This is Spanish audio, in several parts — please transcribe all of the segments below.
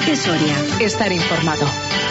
COPE Soria. Estar informado.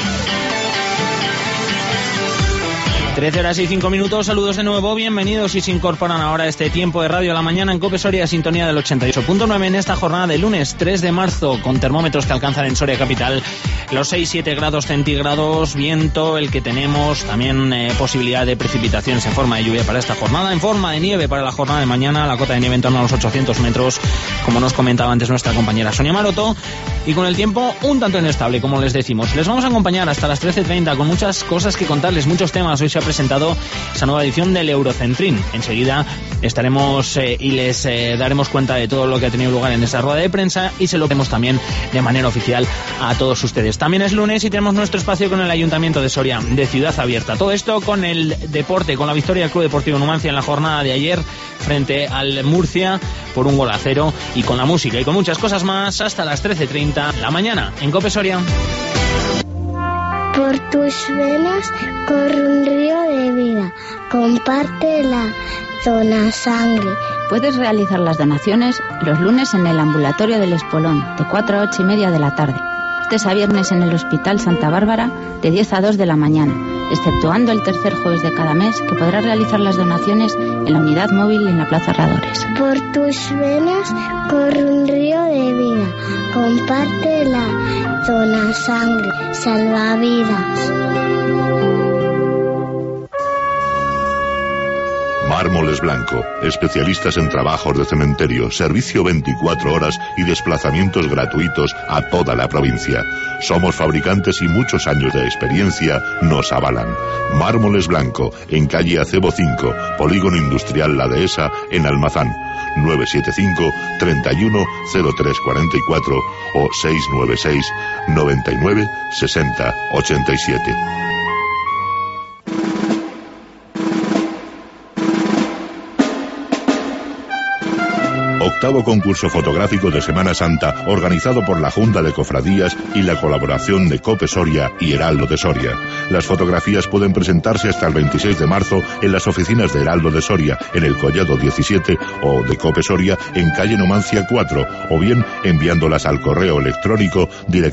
13 horas y 5 minutos, saludos de nuevo, bienvenidos y se incorporan ahora a este tiempo de Radio a la Mañana en COPE Soria, sintonía del 88.9 en esta jornada de lunes 3 de marzo, con termómetros que alcanzan en Soria capital los 6-7 grados centígrados, viento el que tenemos, también posibilidad de precipitaciones en forma de lluvia para esta jornada, en forma de nieve para la jornada de mañana, la cota de nieve en torno a los 800 metros, como nos comentaba antes nuestra compañera Sonia Maroto, y con el tiempo un tanto inestable, como les decimos. Les vamos a acompañar hasta las 13:30 con muchas cosas que contarles, muchos temas. Hoy se ha presentado esa nueva edición del Eurocentrín. Enseguida estaremos y les daremos cuenta de todo lo que ha tenido lugar en esa rueda de prensa y se lo vemos también de manera oficial a todos ustedes. También es lunes y tenemos nuestro espacio con el Ayuntamiento de Soria, de Ciudad Abierta. Todo esto con el deporte, con la victoria del Club Deportivo Numancia en la jornada de ayer frente al Murcia por 1-0 y con la música y con muchas cosas más hasta las 13:30 la mañana en COPE Soria. Por tus venas corre un río de vida. Comparte la dona sangre. Puedes realizar las donaciones los lunes en el ambulatorio del Espolón, de 4 a 8:30 de la tarde. Martes a viernes en el Hospital Santa Bárbara, de 10 a 2 de la mañana, exceptuando el tercer jueves de cada mes, que podrás realizar las donaciones en la unidad móvil y en la Plaza Herradores. Por tus venas corre un río de vida. Comparte la dona sangre. Salva vidas. Mármoles Blanco, especialistas en trabajos de cementerio, servicio 24 horas y desplazamientos gratuitos a toda la provincia. Somos fabricantes y muchos años de experiencia nos avalan. Mármoles Blanco, en calle Acebo 5, Polígono Industrial La Dehesa, en Almazán. 975 31 03 44 o 696 99 60 87. Octavo concurso fotográfico de Semana Santa, organizado por la Junta de Cofradías y la colaboración de COPE Soria y Heraldo de Soria. Las fotografías pueden presentarse hasta el 26 de marzo en las oficinas de Heraldo de Soria, en el Collado 17, o de COPE Soria, en calle Numancia 4, o bien enviándolas al correo electrónico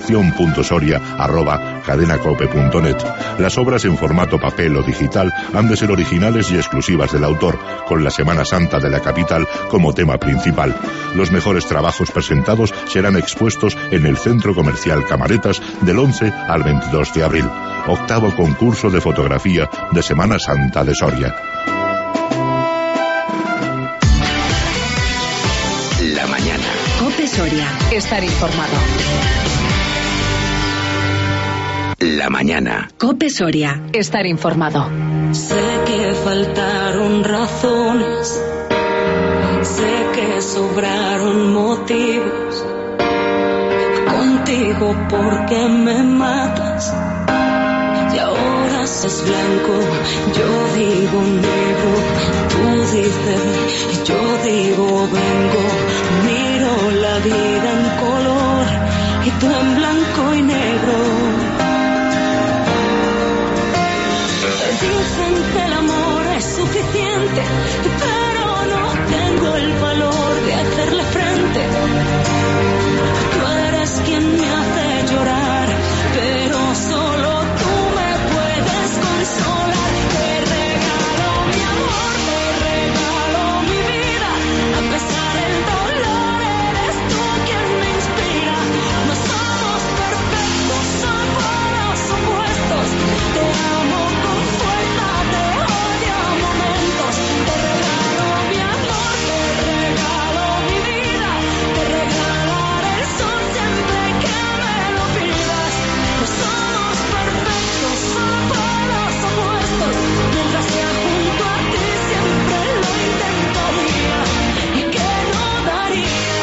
dirección.soria@cadenacope.net. Las obras en formato papel o digital han de ser originales y exclusivas del autor, con la Semana Santa de la capital como tema principal. Los mejores trabajos presentados serán expuestos en el Centro Comercial Camaretas del 11 al 22 de abril. Octavo concurso de fotografía de Semana Santa de Soria. La mañana. COPE Soria. Estar informado. La mañana. COPE Soria. Estar informado. Sé que faltaron razones. Sé que sobraron motivos. Contigo porque me matas. Y ahora es blanco, yo digo negro. Tú dices, yo digo vengo. Miro la vida en color y tú en blanco y negro. Dicen que el amor es suficiente, pero no tengo el valor de hacerle frente. Tú eres quien me hace llorar, pero solo tú me puedes consolar. Te regalo mi amor, te regalo mi vida. A pesar del dolor, eres tú quien me inspira. No somos perfectos, somos los opuestos. Te amo con fuerza, te odio a momentos. Te regalo mi amor, te regalo mi vida. Te regalaré el sol siempre que me lo pidas. No somos perfectos, somos los opuestos. Mientras sea junto a ti siempre lo intentaría. ¿Y qué no daría?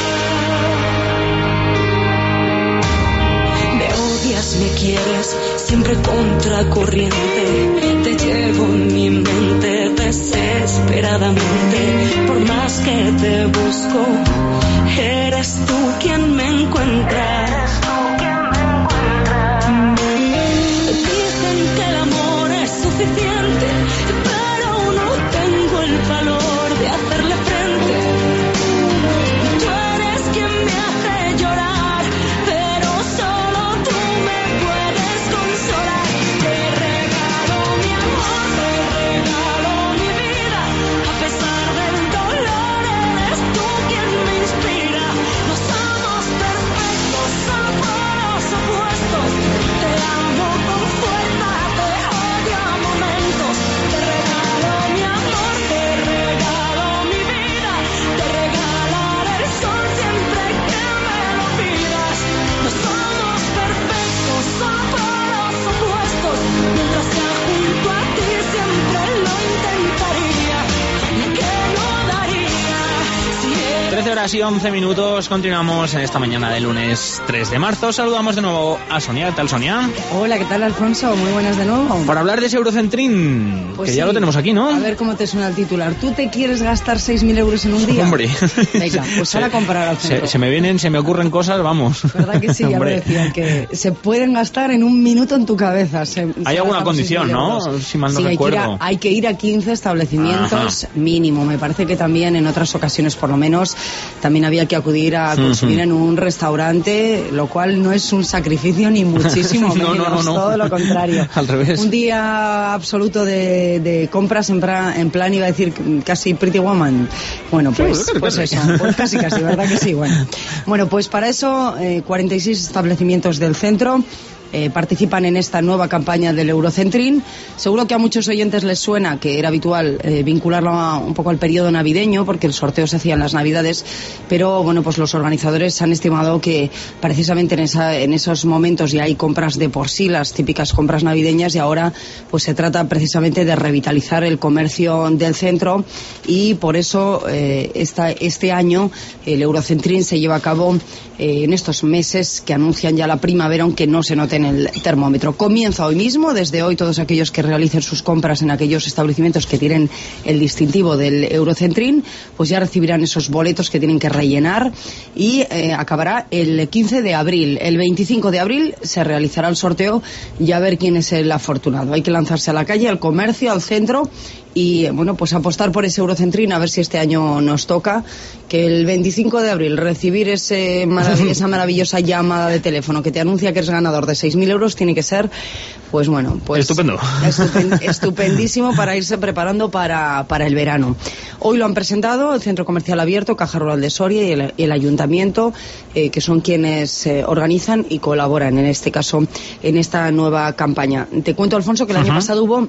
Me odias, me quieres, siempre contracorriente. Te llevo en mi mente desesperadamente. Por más que te busco, eres tú quien me encuentra. Dicen que el amor es suficiente, pero no tengo el valor de hacerle frente. Tú eres quien me hace llorar, pero solo horas y 11 minutos, continuamos en esta mañana de lunes 3 de marzo. Saludamos de nuevo a Sonia. ¿Qué tal, Sonia? Hola, ¿qué tal, Alfonso? Muy buenas de nuevo. Para hablar de ese Eurocentrín, pues que ya lo tenemos aquí, ¿no? A ver cómo te suena el titular. ¿Tú te quieres gastar 6.000 euros en un día? Hombre. Venga, pues sal a comprar al centro. Se me ocurren cosas, vamos. ¿Verdad que sí? Ya lo decía, que se pueden gastar en un minuto en tu cabeza. Hay alguna condición, ¿no? Si mal no recuerdo. Hay que ir a 15 establecimientos mínimo. Me parece que también en otras ocasiones, por lo menos, también había que acudir a consumir en un restaurante, lo cual no es un sacrificio ni muchísimo menos, no. Todo lo contrario. Al revés. Un día absoluto de compras en plan, iba a decir casi Pretty Woman. Bueno, pues eso, pues casi, ¿verdad que sí? Bueno, pues para eso 46 establecimientos del centro participan en esta nueva campaña del Eurocentrín. Seguro que a muchos oyentes les suena que era habitual vincularlo un poco al periodo navideño, porque el sorteo se hacía en las Navidades, pero bueno, pues los organizadores han estimado que precisamente en esos momentos ya hay compras de por sí, las típicas compras navideñas, y ahora pues se trata precisamente de revitalizar el comercio del centro, y por eso este año el Eurocentrín se lleva a cabo en estos meses que anuncian ya la primavera, aunque no se note en el termómetro. Comienza hoy mismo. Desde hoy todos aquellos que realicen sus compras en aquellos establecimientos que tienen el distintivo del Eurocentrín, pues ya recibirán esos boletos que tienen que rellenar, y acabará el 15 de abril. El 25 de abril se realizará el sorteo y a ver quién es el afortunado. Hay que lanzarse a la calle, al comercio, al centro, y bueno, pues apostar por ese Eurocentrín, a ver si este año nos toca, que el 25 de abril recibir esa maravillosa llamada de teléfono que te anuncia que eres ganador de 6.000 euros tiene que ser, pues bueno, pues estupendo. Estupendísimo para irse preparando para el verano. Hoy lo han presentado el Centro Comercial Abierto, Caja Rural de Soria y el Ayuntamiento, que son quienes organizan y colaboran en este caso en esta nueva campaña. Te cuento, Alfonso, que el año pasado hubo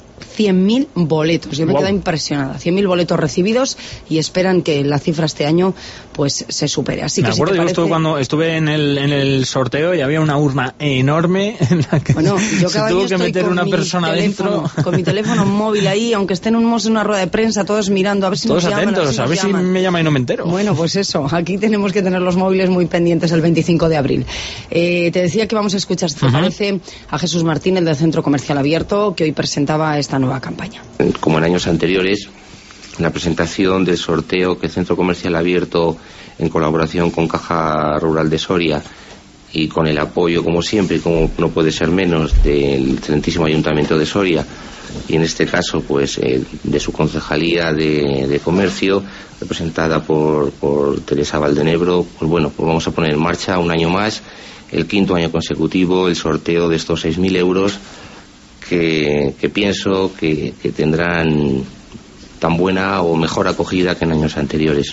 100.000 boletos. Yo me quedé impresionada. 100.000 boletos recibidos, y esperan que la cifra este año pues se supere. Así que, me acuerdo, si te parece... yo estuve cuando estuve en el sorteo y había una urna enorme en la que yo se tuvo que meter una persona dentro. Con mi teléfono móvil ahí, aunque estemos en una rueda de prensa, todos mirando a ver si todos nos llaman. Todos atentos, a ver si me llama y no me entero. Bueno, pues eso. Aquí tenemos que tener los móviles muy pendientes el 25 de abril. Te decía que vamos a escuchar, si te parece, a Jesús Martínez del Centro Comercial Abierto, que hoy presentaba esta nueva campaña. Como en años anteriores, la presentación del sorteo que el Centro Comercial Abierto, en colaboración con Caja Rural de Soria y con el apoyo, como siempre, y como no puede ser menos, del excelentísimo Ayuntamiento de Soria, y en este caso pues de su concejalía de comercio, representada por Teresa Valdenebro, pues bueno, pues vamos a poner en marcha un año más, el 5º año consecutivo, el sorteo de estos 6.000 euros que pienso que tendrán tan buena o mejor acogida que en años anteriores.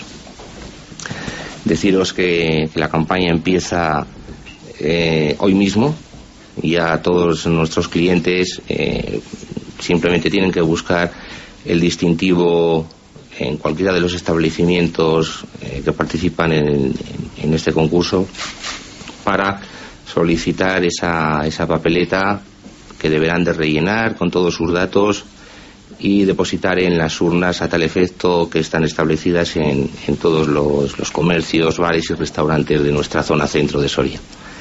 Deciros que la campaña empieza hoy mismo. Ya todos nuestros clientes simplemente tienen que buscar el distintivo en cualquiera de los establecimientos que participan en este concurso, para solicitar esa papeleta que deberán de rellenar con todos sus datos y depositar en las urnas a tal efecto, que están establecidas en todos los comercios, bares y restaurantes de nuestra zona centro de Soria.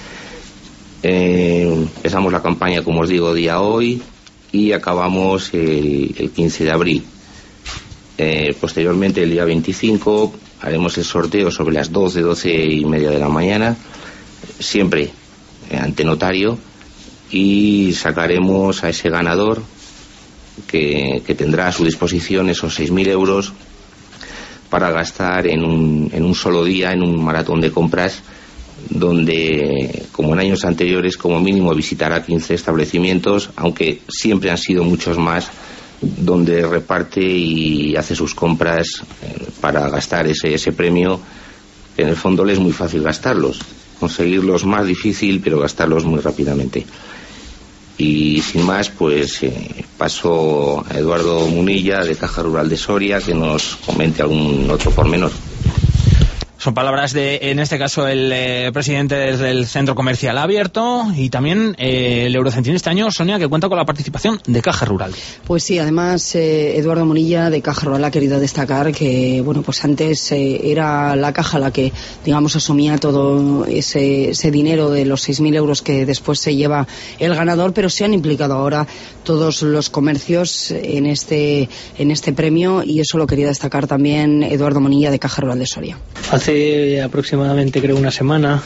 Empezamos la campaña, como os digo, día hoy, y acabamos el 15 de abril. Posteriormente, el día 25, haremos el sorteo sobre las 12:30 de la mañana, siempre ante notario, y sacaremos a ese ganador que tendrá a su disposición esos 6.000 euros para gastar en un solo día, en un maratón de compras, donde, como en años anteriores, como mínimo visitará 15 establecimientos, aunque siempre han sido muchos más, donde reparte y hace sus compras para gastar ese premio, que en el fondo le es muy fácil gastarlos. Conseguirlos más difícil, pero gastarlos muy rápidamente. Y sin más, pues paso a Eduardo Munilla, de Caja Rural de Soria, que nos comente algún otro pormenor. Son palabras de, en este caso, el presidente del Centro Comercial Abierto, y también el Eurocentrín este año, Sonia, que cuenta con la participación de Caja Rural. Pues sí, además Eduardo Monilla de Caja Rural ha querido destacar que, bueno, pues antes era la Caja la que, digamos, asumía todo ese dinero de los 6.000 euros que después se lleva el ganador, pero se han implicado ahora todos los comercios en este premio, y eso lo quería destacar también Eduardo Monilla de Caja Rural de Soria. Hace aproximadamente, creo, una semana,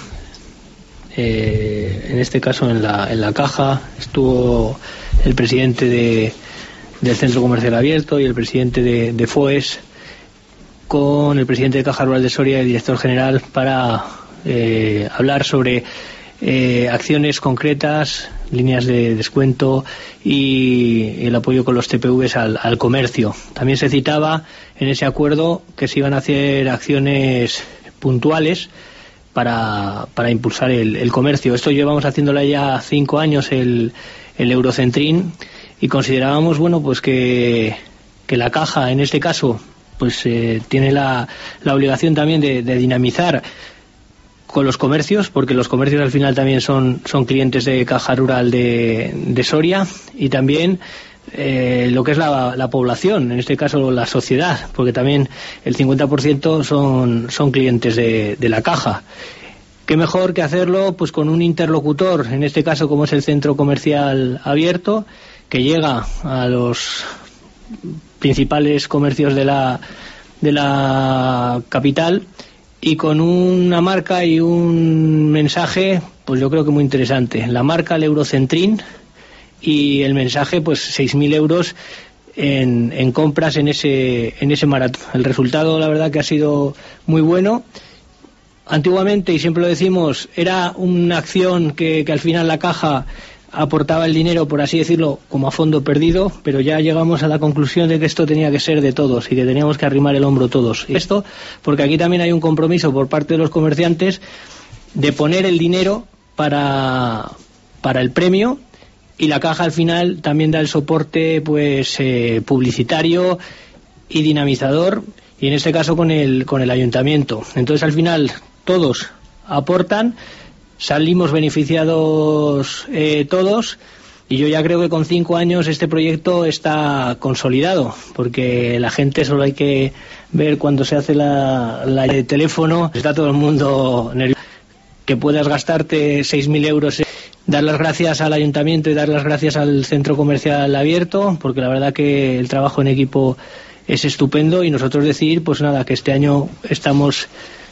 en este caso en la Caja, estuvo el presidente del Centro Comercial Abierto y el presidente de FOES con el presidente de Caja Rural de Soria y el director general para hablar sobre acciones concretas, líneas de descuento y el apoyo con los TPVs al comercio. También se citaba en ese acuerdo que se iban a hacer acciones puntuales para impulsar el comercio. Esto llevamos haciéndolo ya 5 años el Eurocentrín, y considerábamos, bueno, pues que la Caja, en este caso, pues tiene la obligación también de dinamizar con los comercios, porque los comercios al final también son clientes de Caja Rural de Soria, y también lo que es la población, en este caso la sociedad, porque también el 50% son clientes de la Caja. Qué mejor que hacerlo pues con un interlocutor, en este caso como es el Centro Comercial Abierto, que llega a los principales comercios de la capital, y con una marca y un mensaje, pues yo creo que muy interesante. La marca, el Eurocentrín, y el mensaje, pues 6.000 euros en compras en ese maratón. El resultado, la verdad, que ha sido muy bueno. Antiguamente, y siempre lo decimos, era una acción que al final la Caja aportaba el dinero, por así decirlo, como a fondo perdido, pero ya llegamos a la conclusión de que esto tenía que ser de todos y que teníamos que arrimar el hombro todos. Y esto porque aquí también hay un compromiso por parte de los comerciantes de poner el dinero para el premio, y la Caja al final también da el soporte pues publicitario y dinamizador, y en este caso con el ayuntamiento. Entonces al final todos aportan, salimos beneficiados todos, y yo ya creo que con 5 años este proyecto está consolidado, porque la gente solo hay que ver cuando se hace la de teléfono, está todo el mundo nervioso. Que puedas gastarte 6.000 euros, dar las gracias al ayuntamiento y dar las gracias al Centro Comercial Abierto, porque la verdad que el trabajo en equipo es estupendo, y nosotros decir, pues nada, que este año estamos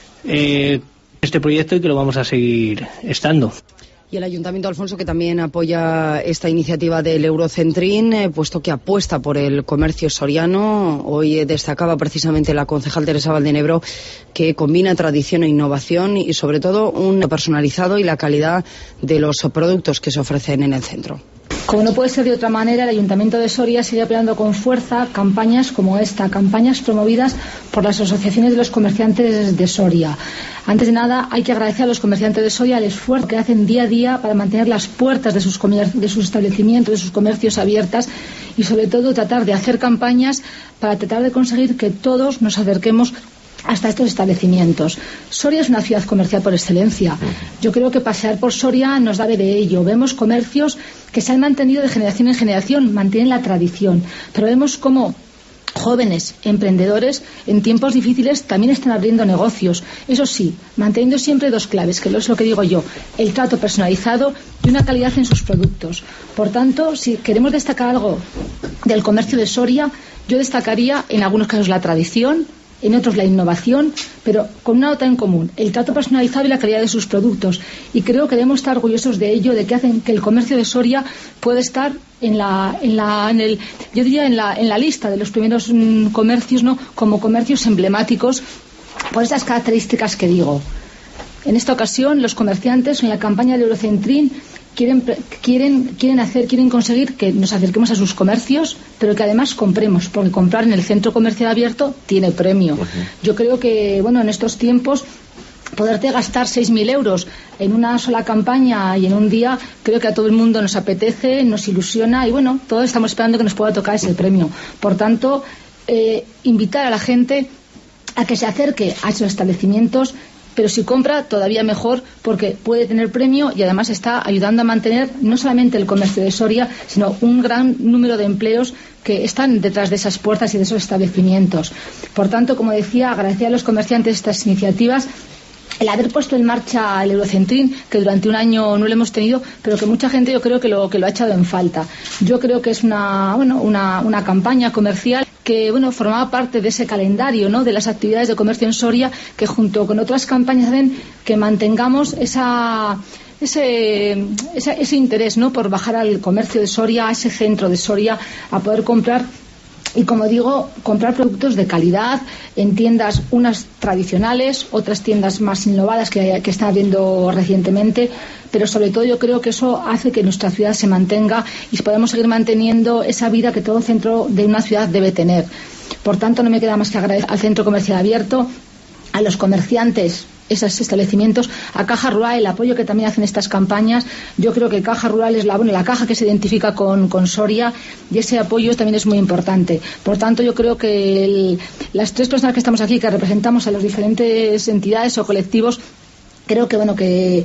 este proyecto y que lo vamos a seguir estando. Y el Ayuntamiento, Alfonso, que también apoya esta iniciativa del Eurocentrín, puesto que apuesta por el comercio soriano. Hoy destacaba precisamente la concejal Teresa Valdenebro que combina tradición e innovación, y sobre todo un personalizado y la calidad de los productos que se ofrecen en el centro. Como no puede ser de otra manera, el Ayuntamiento de Soria sigue apoyando con fuerza campañas como esta, campañas promovidas por las asociaciones de los comerciantes de Soria. Antes de nada, hay que agradecer a los comerciantes de Soria el esfuerzo que hacen día a día para mantener las puertas de sus establecimientos, de sus comercios abiertas, y sobre todo tratar de hacer campañas para tratar de conseguir que todos nos acerquemos hasta estos establecimientos. Soria es una ciudad comercial por excelencia. Yo creo que pasear por Soria nos da de ello. Vemos comercios que se han mantenido de generación en generación, mantienen la tradición, pero vemos cómo jóvenes emprendedores en tiempos difíciles también están abriendo negocios. Eso sí, manteniendo siempre 2 claves, que es lo que digo yo: el trato personalizado y una calidad en sus productos. Por tanto, si queremos destacar algo del comercio de Soria, yo destacaría en algunos casos la tradición, en otros la innovación, pero con una nota en común: el trato personalizado y la calidad de sus productos. Y creo que debemos estar orgullosos de ello, de que hacen que el comercio de Soria puede estar en la lista de los primeros comercios, ¿no?, como comercios emblemáticos por esas características que digo. En esta ocasión, los comerciantes en la campaña del Eurocentrín quieren conseguir que nos acerquemos a sus comercios, pero que además compremos, porque comprar en el Centro Comercial Abierto tiene premio. Yo creo que, bueno, en estos tiempos, poderte gastar 6.000 euros en una sola campaña y en un día, creo que a todo el mundo nos apetece, nos ilusiona, y bueno, todos estamos esperando que nos pueda tocar ese premio. Por tanto, invitar a la gente a que se acerque a esos establecimientos, pero si compra todavía mejor, porque puede tener premio y además está ayudando a mantener no solamente el comercio de Soria, sino un gran número de empleos que están detrás de esas puertas y de esos establecimientos. Por tanto, como decía, agradecer a los comerciantes estas iniciativas, el haber puesto en marcha el Eurocentrín, que durante un año no lo hemos tenido, pero que mucha gente yo creo que lo ha echado en falta. Yo creo que es una campaña comercial que formaba parte de ese calendario, ¿no?, de las actividades de comercio en Soria, que junto con otras campañas hacen que mantengamos ese interés, ¿no?, por bajar al comercio de Soria, a ese centro de Soria, a poder comprar. Y como digo, comprar productos de calidad en tiendas, unas tradicionales, otras tiendas más innovadas que está habiendo recientemente, pero sobre todo yo creo que eso hace que nuestra ciudad se mantenga y podamos seguir manteniendo esa vida que todo centro de una ciudad debe tener. Por tanto, no me queda más que agradecer al Centro Comercial Abierto, a los comerciantes, esos establecimientos, a Caja Rural, el apoyo que también hacen estas campañas. Yo creo que Caja Rural es la caja que se identifica con Soria, y ese apoyo también es muy importante. Por tanto, yo creo que las tres personas que estamos aquí, que representamos a las diferentes entidades o colectivos, creo que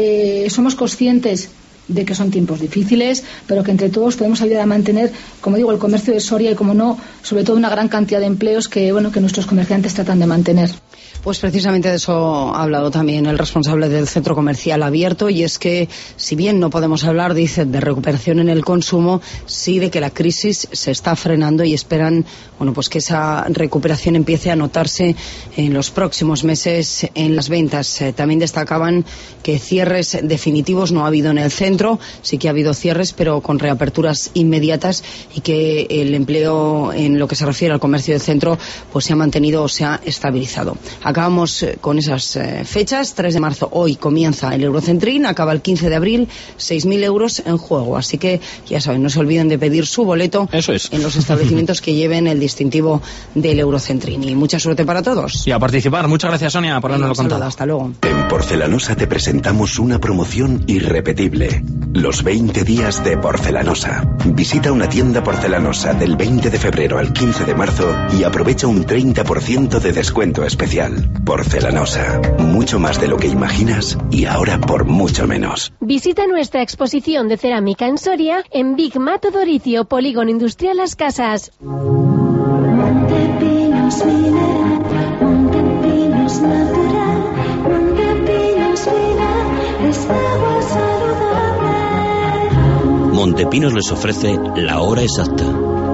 somos conscientes de que son tiempos difíciles, pero que entre todos podemos ayudar a mantener, como digo, el comercio de Soria y, como no, sobre todo una gran cantidad de empleos que nuestros comerciantes tratan de mantener. Pues precisamente de eso ha hablado también el responsable del Centro Comercial Abierto, y es que, si bien no podemos hablar, dice, de recuperación en el consumo, sí de que la crisis se está frenando, y esperan pues que esa recuperación empiece a notarse en los próximos meses en las ventas. También destacaban que cierres definitivos no ha habido en el centro, sí que ha habido cierres, pero con reaperturas inmediatas, y que el empleo en lo que se refiere al comercio del centro pues se ha mantenido o se ha estabilizado. Acabamos con esas fechas. 3 de marzo, hoy comienza el Eurocentrín, acaba el 15 de abril, 6.000 euros en juego. Así que, ya saben, no se olviden de pedir su boleto. Eso es. En los establecimientos que lleven el distintivo del Eurocentrín. Y mucha suerte para todos. Y a participar. Muchas gracias, Sonia, por habernos contado. Hasta luego. En Porcelanosa te presentamos una promoción irrepetible. Los 20 días de Porcelanosa. Visita una tienda Porcelanosa del 20 de febrero al 15 de marzo y aprovecha un 30% de descuento especial. Porcelanosa, mucho más de lo que imaginas, y ahora por mucho menos. Visita nuestra exposición de cerámica en Soria, en Big Mato Doricio, Polígono Industrial Las Casas. Montepinos mineral, Montepinos natural, Montepinos mineral, es agua saludable. Montepinos les ofrece la hora exacta.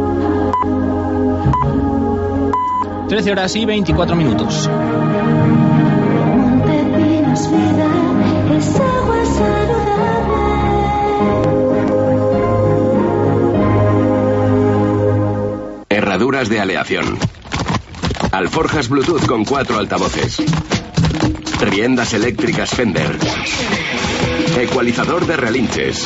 13 horas y 24 minutos. Montepinos vida, es agua saludable. Herraduras de aleación. Alforjas Bluetooth con 4 altavoces. Riendas eléctricas Fender. Ecualizador de relinches.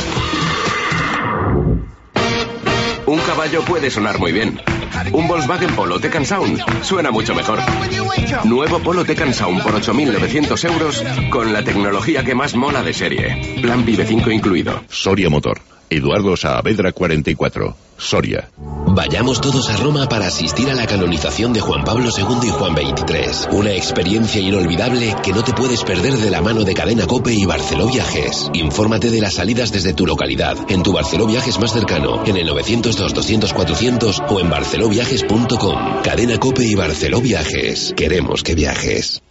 Un caballo puede sonar muy bien. Un Volkswagen Polo Tech & Sound suena mucho mejor. Nuevo Polo Tech & Sound por 8.900 euros con la tecnología que más mola de serie. Plan Vive 5 incluido. Soria Motor. Eduardo Saavedra 44. Soria. Vayamos todos a Roma para asistir a la canonización de Juan Pablo II y Juan XXIII. Una experiencia inolvidable que no te puedes perder de la mano de Cadena COPE y Barceló Viajes. Infórmate de las salidas desde tu localidad, en tu Barceló Viajes más cercano, en el 902-200-400 o en barceloviajes.com. Cadena COPE y Barceló Viajes. Queremos que viajes.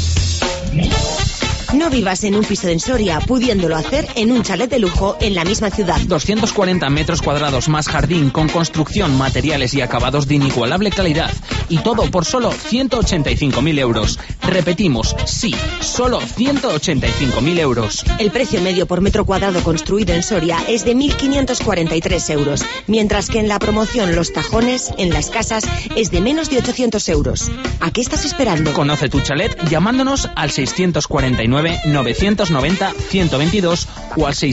No vivas en un piso en Soria, pudiéndolo hacer en un chalet de lujo en la misma ciudad. 240 metros cuadrados más jardín, con construcción, materiales y acabados de inigualable calidad. Y todo por solo 185.000 euros. Repetimos, sí, solo 185.000 euros. El precio medio por metro cuadrado construido en Soria es de 1.543 euros, mientras que en la promoción Los Tajones, en Las Casas, es de menos de 800 euros. ¿A qué estás esperando? Conoce tu chalet llamándonos al 649-990-122 o al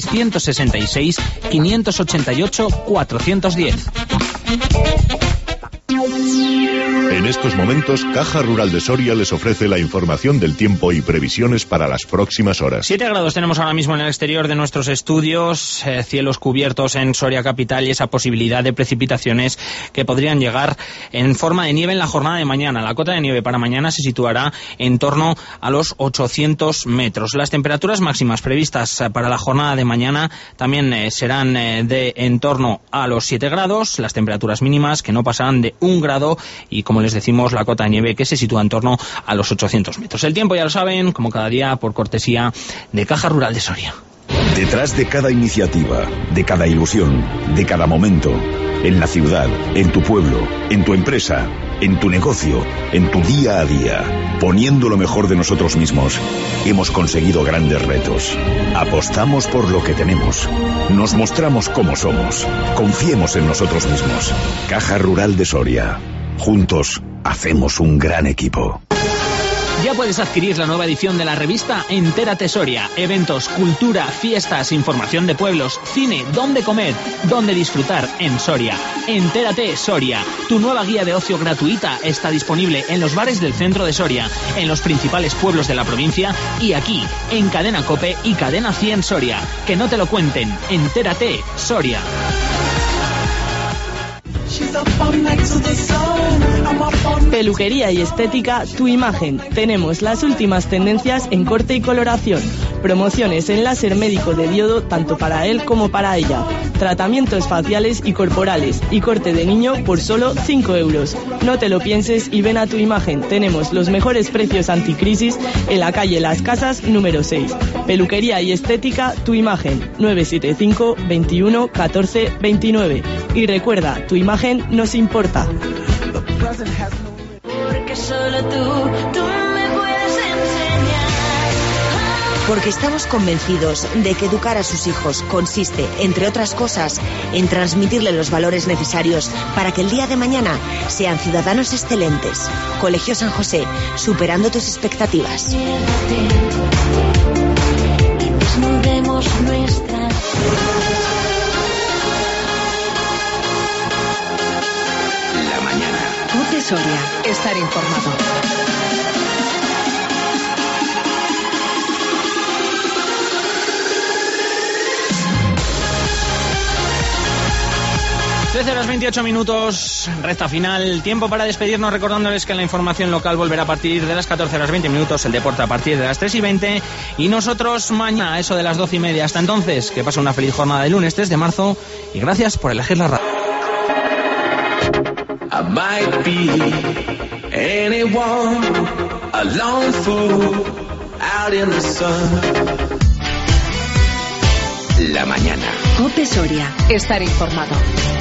666-588-410. En estos momentos, Caja Rural de Soria les ofrece la información del tiempo y previsiones para las próximas horas. 7 grados tenemos ahora mismo en el exterior de nuestros estudios, cielos cubiertos en Soria capital y esa posibilidad de precipitaciones que podrían llegar en forma de nieve en la jornada de mañana. La cota de nieve para mañana se situará en torno a los 800 metros. Las temperaturas máximas previstas para la jornada de mañana también serán de en torno a los 7 grados, las temperaturas mínimas que no pasarán de 1 grado y, como les decimos, la cota de nieve que se sitúa en torno a los 800 metros. El tiempo ya lo saben, como cada día, por cortesía de Caja Rural de Soria. Detrás de cada iniciativa, de cada ilusión, de cada momento, en la ciudad, en tu pueblo, en tu empresa, en tu negocio, en tu día a día, poniendo lo mejor de nosotros mismos, hemos conseguido grandes retos. Apostamos por lo que tenemos. Nos mostramos como somos. Confiemos en nosotros mismos. Caja Rural de Soria. Juntos hacemos un gran equipo. Ya puedes adquirir la nueva edición de la revista Entérate Soria. Eventos, cultura, fiestas, información de pueblos, cine, dónde comer, dónde disfrutar en Soria. Entérate Soria. Tu nueva guía de ocio gratuita está disponible en los bares del centro de Soria, en los principales pueblos de la provincia y aquí, en Cadena COPE y Cadena 100 Soria. Que no te lo cuenten. Entérate Soria. Peluquería y estética Tu Imagen. Tenemos las últimas tendencias en corte y coloración. Promociones en láser médico de diodo tanto para él como para ella. Tratamientos faciales y corporales y corte de niño por solo 5 euros. No te lo pienses y ven a Tu Imagen. Tenemos los mejores precios anticrisis en la calle Las Casas número 6. Peluquería y estética Tu Imagen. 975 21 14 29. Y recuerda, tu imagen nos importa. Porque solo tú me puedes enseñar. Porque estamos convencidos de que educar a sus hijos consiste, entre otras cosas, en transmitirle los valores necesarios para que el día de mañana sean ciudadanos excelentes. Colegio San José, superando tus expectativas. Y desnudemos nuestras... COPE Soria. Estar informado. Horas 28 minutos, recta final, tiempo para despedirnos recordándoles que la información local volverá a partir de las 14 horas 20 minutos, el deporte a partir de las 3 y 20 y nosotros mañana a eso de las 12 y media. Hasta entonces, que pase una feliz jornada de lunes 3 de marzo y gracias por elegir la radio. I might be anyone, a lone fool out in the sun. La mañana. COPE Soria. Estar informado.